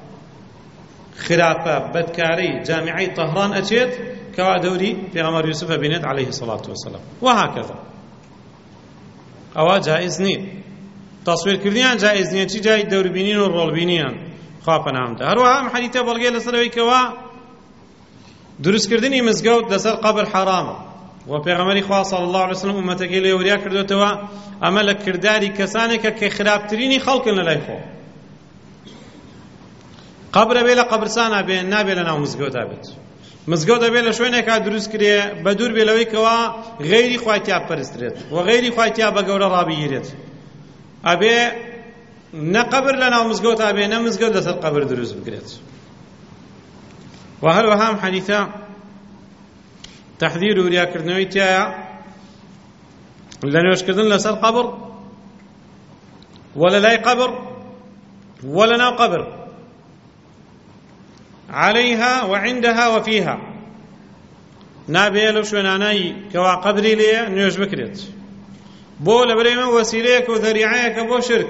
خراپە بەدکارەی جامیعەی تەهران ئەچێت کەوا دەوری پێغەمبەر یوسوفە بینێت عەلەیهی سەڵات وەسەلام وهاکەذا ئەوە جائز نییە تەسویرکردنیان جائز نییە چی جای دەوربینین و ڕۆڵبینیان خوا پەناهەم بدە هەروەها ئەم حەدیثە بەڵگەی لەسەر ئەوەی کەوا دروستکردنی مزگەوت لەسەر قەبر حرامە و پێغەمبەری خوا صلی الله علیه وسلم ئومەتەکەی لێ وریا کردوێتەوە ئەمە لە کردداری کەسانێکە کە خراپترینی خەڵکن لە لای خۆ. قەبرە بێ لە قەبرستانە بێ، نابێ لە ناو مزگەوتا بێت. مزگەوت دەبێت لە شوێنێکا دروست کرێ بە دوور بێ لەوەی کەوا غەیری خوای تیا بپەرسترێت و غەیری خوای تیا بە گەورە ڕابگیرێت. ئەبێ نە قەبر لە ناو مزگەوتا بێ، نە مزگەوت لەسەر قەبر دروست بکرێت. و هەروەها ئەم حەدیثە تەحذیر و وریاکردنەوەی تایە لە نوێژکردن لەسەر قەبر ولا لای قەبر ولا ناو قەبر، عليها وعندها وفيها، نابێ لەو شوێنانەی کەوا قەبری لێیە نوێژ بکرێت، بۆ لەبەرەی ئەمە وەسیلەیەکە و ذەریعەیەکە بۆ شرک،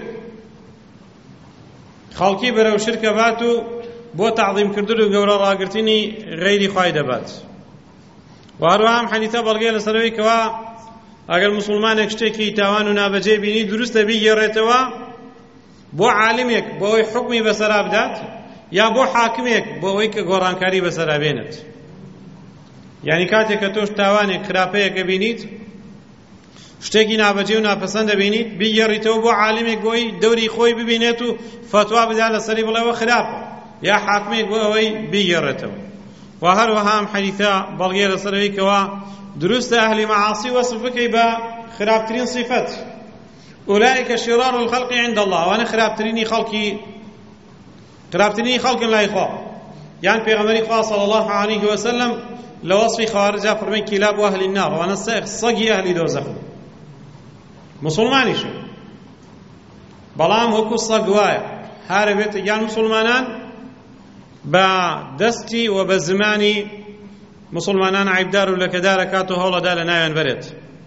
خەڵکی بەرەو شرکە بات و بۆ تەعظیمکردن و گەورە ڕاگرتنی غەیری خوای دەبات. و هەروەها ئەم حەدیثە بەڵگەیە لەسەرەوەی کەوا ئەگەر موسڵمانێک شتێکی تاوان و نابەجێ بینی دروستە بیگێڕێتەوە بۆ عالمێک بۆ ئەوەی حوکمی بەسەرا بدات، یا بۆ حاکمێک بۆ ئەوەی کە گۆڕانکاری بەسەرا بێنێت. یعنی کاتێک کە تۆش تاوانێک خراپەیەکە بینیت، شتێکی نابەجێ و ناپەسەند دەبینیت، بیگەڕیتەوە بۆ عالمێک بۆی دەوری خۆی ببینێت و فتوا بدات لەسەری بڵێەوە خراپە، یا حاکمێک بۆ ئەوەی بیگەڕێتەوە. و هەروەها ئەم حەدیثە بەڵگەیە لەسەرەوەی کەوا دروستە ئەهلی مەعاسی وەصف بکەی بە خراپترین صفەت، ئولائیکە شرار الخەلقی عند الله، ئەوانە خراپترینی خەڵکی خراپترینی خەڵکن لای خوا. یان پێغەمبەری خوا صلی الله علیه وسلم لە وەصفی خوارجا فەرمێ کلاب ئەهلی النار، ئەوانە سەگی ئەهلی دۆزەخن، مسلمانیشن، بەڵام وەکو سەگ وایە هارە بێت یان مسلمانان بە دەستی و بە زمانی مسلمانان عیبدار و لەکەدار ئەکات و هەوڵەدا لە ناویان بەرێت.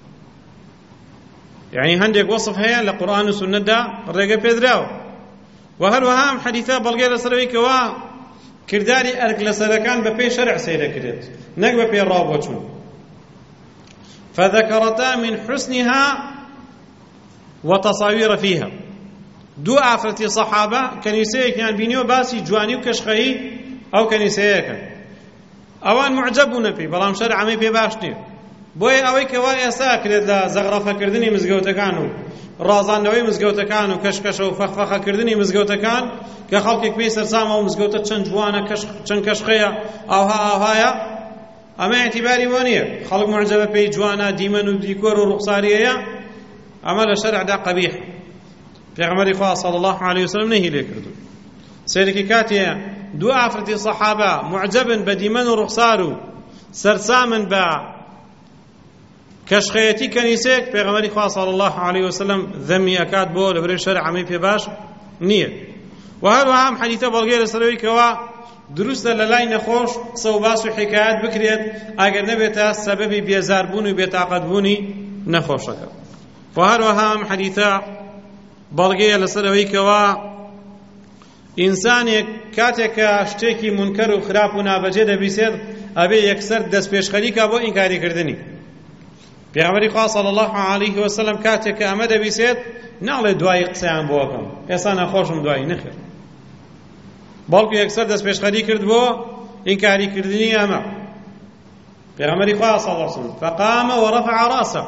یعنی هەندێک وەصف هەیە لە قورئان و سوننەتدا ڕێگە پێدراوە. و هەروەها ئەم حەدیثە بەڵگەی لەسەرەوەی کەوا کردداری ئەرک لەسەرەکان بە پێی شەرع سەیرەکرێت، نەک بە پێی ڕابۆچوون. فذكرتا من حسنها وتصاوير فيها، دوو ئافرەتی سەحابە کەنیسەیەکیان بینیوە باسی جوانی و کەشخەیی ئەو کەنیسەیەکە، ئەوان معجەب بوونە پێی، بەڵام شەرع ئەمەی پێ باش نییە. بۆیە ئەوەی کەوا ئێستا کرێت لە زەغرەفەکردنی مزگەوتەکان و ڕازاندنەوەی مزگەوتەکان و کەشکەشە و فەخفەخەکردنی مزگەوتەکان کە خەڵکێک پێی سەرسامە و مزگەوتە چەند جوانە چەند کەشخەیە ئاوها ئاوهایە، ئەمە ئێتیباری بۆ نییە. خەڵک معجەبە پێی جوانە، دیمەن و دیکۆر و ڕوخساریەیە، ئەمە لە شەرعدا قەبیح. پێغەمبەری خوا صلی الله علیه وسلم نهی لێ کردو. سێرەکی کاتێ دوو ئافرەتی سەحابە معجەبن بە دیمەن و ڕوخسار و سەرسامن بە کەشخەیەتی کەنیسەیەک، پێغەمبەری خوا صلی الله علیه وسلم ذەمی ئەکات بۆ لەبەرەوەی شەرع ئەمەی پێ باش نییە. و هەروەها ئەم حەدیثە بەڵگەی لەسەرەوەی کەوا دروستە لە لای نەخۆش قسە و باس و حکایەت بکرێت ئەگەر نەبێتە سەبەبی بێزاربوون و بێتاقەتبوونی نەخۆشەکە. و هەروەها ئەم حەدیثە بەڵگەیە لەسەرەوەی کەوا ئینسانێک کاتێک کە شتێکی مونکەر و خراپ و نابەجێ دەبیسێت ئەبێ یەکسەر دەست پێشخەریکە بۆ ئینکاریکردنی. پێغەمبەری خوا صلی الله علیه وسلم کاتێک کە ئەمە دەبیسێت ناڵێ دوایی قسەیان بۆ بکەم، ئێستا نەخۆشم دوایی، نەخێر، بەڵکو یەکسەر دەست پێشخەری کرد بۆ ئینکاریکردنی ئەمە. پێغەمبەری خوا صلی الله علیه وسلم فقام ورفع راسه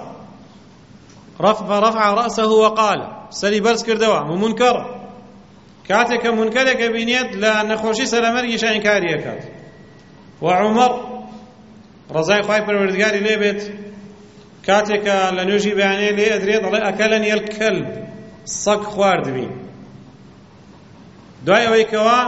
فرفع رأسه وقال، سەری بەرز کردەوە منکەڕ، کاتێک کە منکەرێکە بینێت لە نەخۆشی سەرەمەرگیش ئینکاری ئەکات. و عومەر ڕەزای خوای پەروەردگاری لێ بێت کاتێک کە لە نوێژی بەیانەیە لێ ئەدرێت دەڵێ ئەکەلەنی الکەلب، سەگ خواردبی. دوای ئەوەی کەوا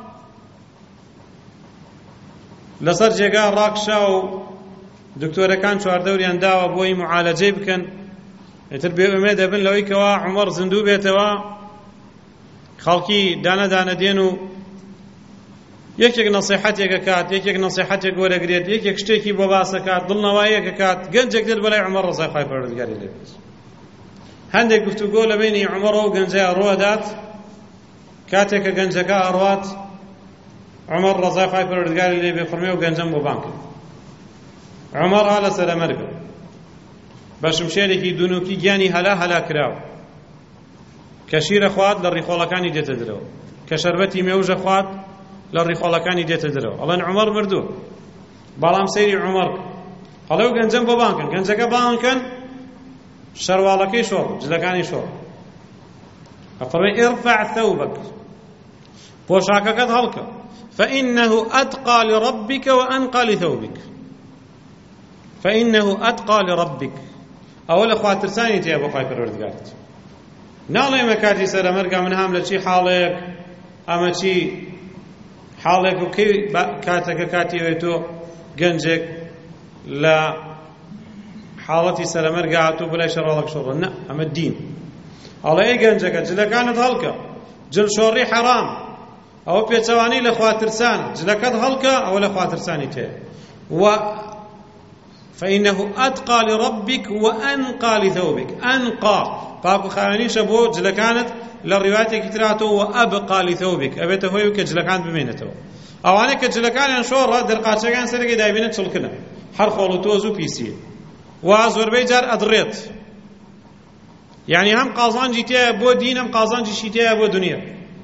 لەسەر جێگا ڕاکشا و دکتۆرەکان چواردەوریان داوە بۆی معالەجەی بکەن، ئیتر بێئومێ دەبن لەوەی کەوا عومەر زیندوو بێتەوە، خەڵکی دانە دانە دێن و یەکێک نەسیحەتێک ئەکات، یەکێک نەسیحەتێک وەرەگرێت، یەکێک شتێکی بۆ باس ئەکات، دڵنەواییەک ئەکات، گەنجێک دێت بەلای عومەر ڕەزای خوای پەروەردگاری لێ بێت. هەندێک گفتوگۆ لە بینی عومەرەوە و گەنجەیە ڕوەدات، کاتێک کە گەنجەکە ئەڕوات عومەر ڕەزای خوای پەروەردگاری لێ بێ فەرمێ و گەنجەم بۆ بان کرد. عومەر ها لە سەرەمەرگە بە شمشێرێکی دوونوکی گیانی هەلا هەلا کراوە، کە شیرە خوات لە ڕیخۆڵەکانی دێتە درەوە، کە شەربەتی مێوژە خوات لە ڕیخۆڵەکانی دێتە درەوە. ئەڵێن عومەر مردووە. بەڵام سەیری عومەر هەڵێو گەنجەم بۆ بانکن گەنجەکە بانکن شەروالەکەی شۆڕ جلەکانی شۆڕ ئەفەرمێ ئێرفع ثەوبەک پۆشاکەکەت هەڵکە فإنه أتقى لربك وأنقى لثوبك فإنه أتقى لربك أولا خواتر ثاني تيا بخواي پروردگارت ناڵێ ئێمە کاتی سەرەمەرگە من هام لە چی حاڵێک ئەمە چی حاڵێک و کەی کاتەکە کاتی وێ تۆ گەنجێک لە حاڵەتی سەرەمەرگە هاتوو بەلای شەڕاڵەک شۆڕە نە ئەمە دین ئەڵێ ئەی گەنجەکە جلەکانت هەڵکە جل شۆڕی حەرام ئەوە پێچەوانی لە خواترسان جلەکەت هەڵکە ئەوە لە خواترسانی تێ و فإنه أتقى لربك وأنقى لثوبك أنقى باكو خانيش بو جلكانت للرواية كتراته وأبقى لثوبك أبيته هو كجلكان بمينته أو أنا كجلكان انشورة درقاتش كان سرقي دايبين تشلكنا حر خولتوزو بيسي وازور بيجار أدريت يعني هم قازان جيتيا بو دين هم قازان جيتيا بو دنيا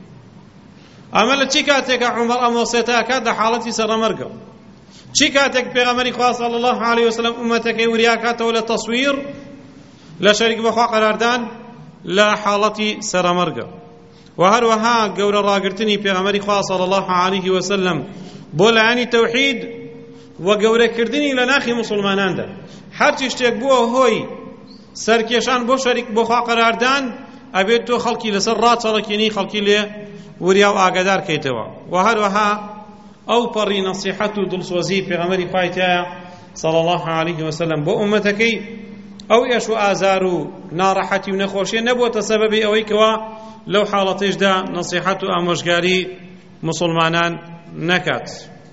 أما لتشي كاتك عمر أم وصيتها كاد حالتي سر مرقم چی کاتێک پێغەمبەری خوا صلی الله علیه وسلم ئومەتەکەی وریا کاتەوە لە تەسویر لە شەریک بەخوا قەراردان لە حاڵەتی سەرەمەرگە و هەروەها گەورە ڕاگرتنی پێغەمبەری خوا صلی الله علیه وسلم بۆ لایەنی تەوحید و گەورەکردنی لە ناخی موسڵماناندا هەرچی شتێک بووە هۆی سەرکێشان بۆ شەریک بەخوا قەراردان ئەبێت تۆ خەڵکی لەسەر ڕاچەڵەکێنی خەڵکی لێ وریا و ئاگادار کەیتەوە و هەروەها أو بري نصيحة دلسوزي في غمري فايتها صلى الله عليه وسلم بو أمتكي أو يشو آزارو نارحتي ونخوشي نبوة سببي أويكوا لو حالتيش دا نصيحة أمشقاري مسلمانان نكات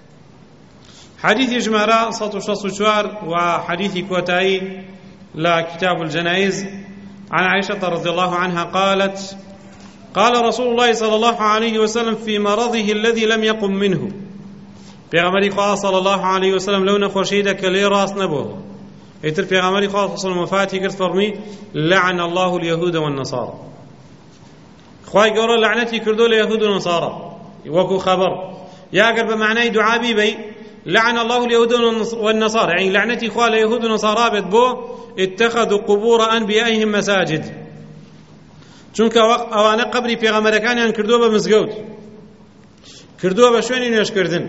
حديث جمارة سطو شخص شوار وحديث كوتاي لا كتاب الجنائز عن عائشة رضي الله عنها قالت قال رسول الله صلى الله عليه وسلم في مرضه الذي لم يقم منه پیغمبری خدا صلی الله علیه و سلم لو نخوشیده کلی راست نبوه ایتر پیغمبری خدا صلی الله علیه و مفاتی کرد فرمی لعن الله اليهود والنصارى خواهی گوره لعنتی کردو لیهود و نصارى وكو خبر یا اگر بمعنی دعابی بی لعن الله اليهود والنصارى يعني لعنتي خواه اليهود والنصارى بد بو اتخذوا قبور انبيائهم مساجد چونك اوانه قبری پیغمبرکانیان کردو به مزگود کردو به شوێنی نوێژکردن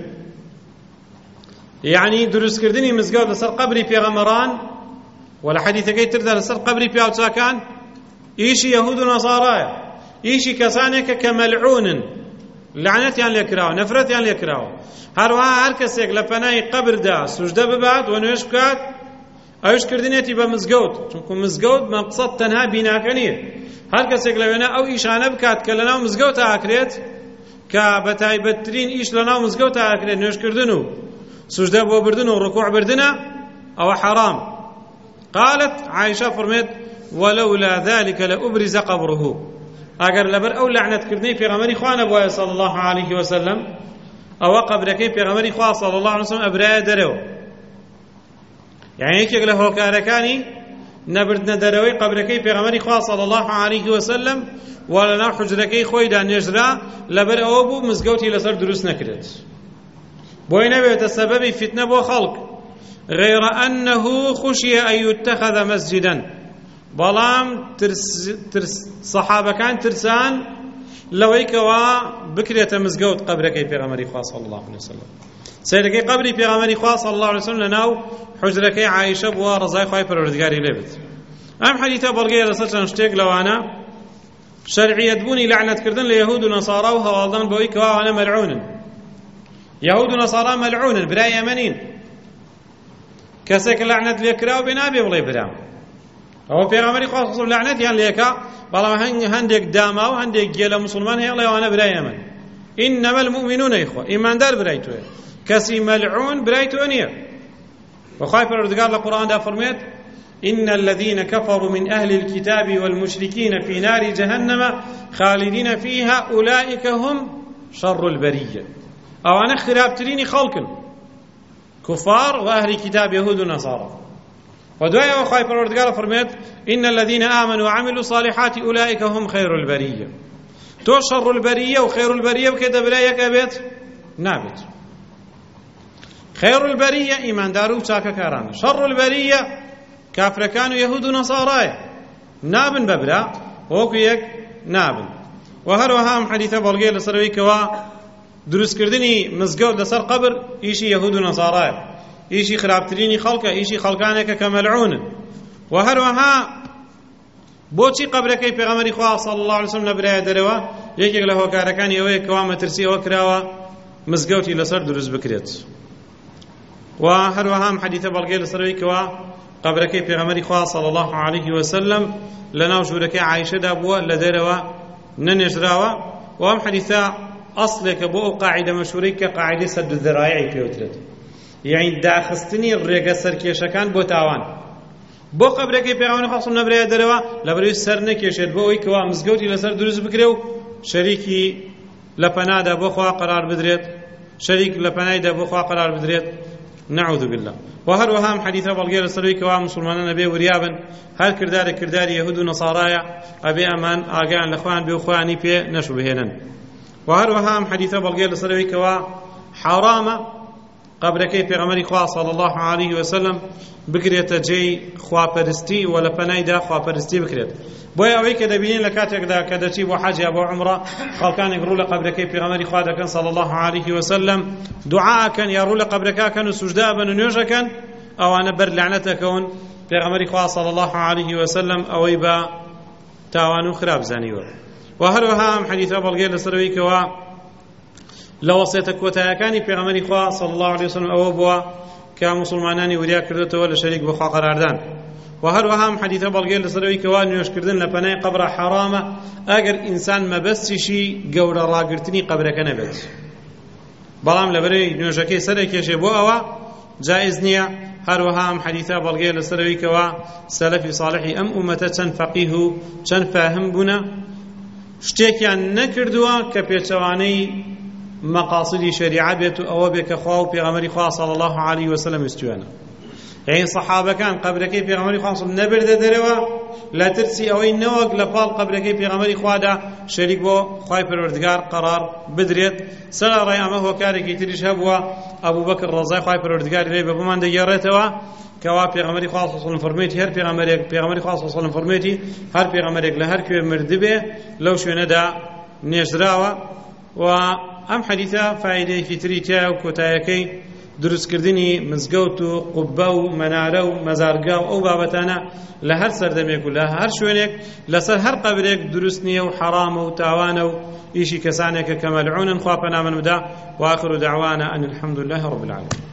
يعني دروس كردني مزگەوت لەسەر قبری پێغەمبەران ولا حەدیثەکەی تردا لەسەر قبری پیاوچاکان ئیشی یەهود و نەسارایە ئیشی کەسانێکە کە مەلعونن لعنەتیان لێکراوە نەفرەتیان لێکراوە هەروەها هەر کەسێک لە پەنای قبردا سوژدە ببات و نوێژ بکات ئەوش کردنێتی بە مزگەوت چونکە مزگەوت مەقسەد تەنها بیناکە نییە هەر کەسێک لەوێنە ئەو ئیشانە بکات کە لەناو مزگەوتە ئاکرێت کە بەتایبەتترین ئیش لەناو مزگەوتە ئاکرێت نوێژکردن و سجدة بردن وركوع بردنا أو حرام قالت عائشة فرمت ولولا ذلك لأبرز قبره أجر لبر أو لعنة كردني في غمر إخوان أبوه صلى الله عليه وسلم أو قبرك في غمر إخوان صلى الله عليه وسلم أبرا درو يعني هيك له كاركاني نبردنا دروي قبرك في غمر إخوان صلى الله عليه وسلم ولنا حجرك خوي دان يجرا لبر أبو مزقوتي لسر دروس نكرت بۆی نەبێتە سەبەبی فتنە بۆ خەڵک غير أنه خشي أن يتخذ مسجدا بەڵام سەحابەکان ترسان لەوەی کەوا بکرێتە مزگەوت قەبرەکەی پێغەمبەری خوا صلی الله عليه وسلم سەیرەکەی قەبری پێغەمبەری خوا صلی الله عليه وسلم لەناو حوجرەکەی عایشە بووە ڕەزای خوای پەروەردگاری لێ بێت ئەم حەدیثە بەڵگەیە لەسەر چەند شتێک لەوانە شەرعیەتبوونی لعنەتکردن لە یەهود و نەسارا و هەواڵدان بەوەی کەوا ئەوانە مەلعونن يهود ونصارى ملعون براي يمنين كسك لعنة ليكراو بنابي ولا برام هو في غمري خاص لعنة يعني ليكا بلا هندك داما وهندك جيل مسلمان هي الله وانا براي يمن انما المؤمنون يا اخوه ايمان دار برايتو كسي ملعون برايتو انيا وخايف الرزقار القران ده فرميت ان الذين كفروا من اهل الكتاب والمشركين في نار جهنم خالدين فيها اولئك هم شر البريه أو أنا خرابتريني خلق كفار وأهل كتاب يهود ونصارى ودعاء وخايف الوردقال فرميت إن الذين آمنوا وعملوا صالحات أولئك هم خير البرية تو شر البرية وخير البرية وكذا برايك أبيت نابت خير البرية إيمان دارو تاكا كاران شر البرية كافر كانوا يهود ونصارايا نابن ببرا وكيك نابن وهروها حديث بلغي لسروي كوا دروس كردني مزقود لسر قبر إيشي يهود ونصارايا إيشي خرابتريني خلقه إيشي خلقانك كملعون وهروها بۆچی قەبرەکەی پێغەمبەری خوا صلی الله علیه وسلم لەبرایە دەرەوە یەکێک لە هۆکارەکانی ئەوەیە کەوا مەترسی ئەوە کراوە مزگەوتی لەسەر دروست بکرێت و هەروەها حەدیثە بەڵگەی لەسەرەوەی کەوا قەبرەکەی پێغەمبەری خوا صلی الله علیه وسلم لەناو ژوورەکەی عایشەدا بووە لە دەرەوە نەنێژراوە و ئەم حەدیثە ئەسڵێکە بۆ ئەو قاعیدە مەشهوورەی کە قاعیدەی سەد الذەرایع پێوترێت یعنی داخستنی ڕێگە سەرکێشەکان بۆ تاوان بۆ قەبرەکەی پێغەمبەری خوا صلی الله علیه و سلم دەرەوە لەبەرەوەی سەر نەکێشێت بۆ ئەوەی کەوا مزگەوتی لەسەر دروست بکرێ و شەریکی لە پەنادا بۆ خوا قەرار بدرێت شەریک لە پەنایدا بۆ خوا قەرار بدرێت نعوذ بالله و هەروەها ئەم حەدیثە بەڵگەی لەسەرەوەی کەوا موسڵمانان ئەبێ وریابن هەر کردارێک کرداری یەهود و نەسارایە ئەبێ ئەمان ئاگایان لە خوان بێ و خوانی پێ نەشوبهێنن و هەروەها ئەم حەدیثە بەڵگەی لەسەرەوەی کەوا حرامە قبرەکەی پێغەمبەری خوا صلی الله علیه و سلم بکرێتە جێی خواپەرستی و لە پەنایدا خواپەرستی بکرێت بۆیە ئەوەی کە دەبینین لە کاتێکدا کە دەچی بۆ حەج یا بۆ عومرە خەڵکانێک ڕوو لە قەبرەکەی پێغەمبەری خوا دەکەن صلی الله علیه و سلم دوعاکەن یا ڕوو لە قەبرەکەکەن و سوژدا بن و نوێژەکەن ئەوانە بەر لعنەتەکەون پێغەمبەری خوا صلی الله علیه و سلم ئەوەی بە تاوان و خراپ زانیوە و هەروەها ئەم حەدیثە بەڵگەی لەسەرەوەی کەوا لە وەسیەتە کۆتاییەکانی پێغەمبەری خوا صلی الله علیه و سلم ئەوە بووە کە موسڵمانانی وریا کردێتەوە لە شەریک بەخوا قەراردان و هەروەها ئەم حەدیثە بەڵگەی لەسەرەوەی کەوا نوێژکردن لە پەنای قەبرە حرامە ئەگەر ئینسان مەبەستیشی گەورە ڕاگرتنی قەبرەکە نەبێت بەڵام لەبەرەوەی نوێژەکەی سەرێکێشێ بۆ ئەوە جائز نییە هەروەها ئەم حەدیثە بەڵگەی لەسەرەوەی کەوا سەلەفی ساڵحی ئەم ئومەتە چەند فەقیه و چەند فاهم بوونە شتێکیان نەکردووە کە پێچەوانەی مقاصدی شریعە بێت و ئەوە بێ کە خوا و پێغەمبەری خوا صلی الله علیه و سلم ویستویانە یعنی سەحابەکان قەبرەکەی پێغەمبەری خوا نەبردە دەرەوە لە ترسی ئەوەی نەوەک لە پاڵ قەبرەکەی پێغەمبەری خوادا شەریک بۆ خوای پەروەردگار قەرار بدرێت سەرەڕای ئەمە هۆکارێکی تریش هەبووە ئەبوو بەکر ڕەزای خوای پەروەردگاری لێ بە بۆمان دەگێڕێتەوە کەوا پێغەمبەری خوا صلی الله علیه و سلم فەرموویەتی هەر پێغەمبەرێک پێغەمبەری خوا صلی الله علیه و سلم فەرموویەتی هەر پێغەمبەرێک لە هەر کوێ مردبێ لەو شوێنەدا نێژراوە و ئەم حەدیثە فایدەیەکی تری تایە و کۆتاییەکەی دروستکردنی مزگەوت و قوبە و مەنارە و مەزارگا و ئەو بابەتانە لە هەر سەردەمێک و لە هەر شوێنێک لەسەر هەر قەبرێک دروست نییە و حەرامە و تاوانە و ئیشی کەسانێکە کە مەلعونن خوا پەنامەن بدا و آخر دعوانا ئەن الحەمدولله رب العالمین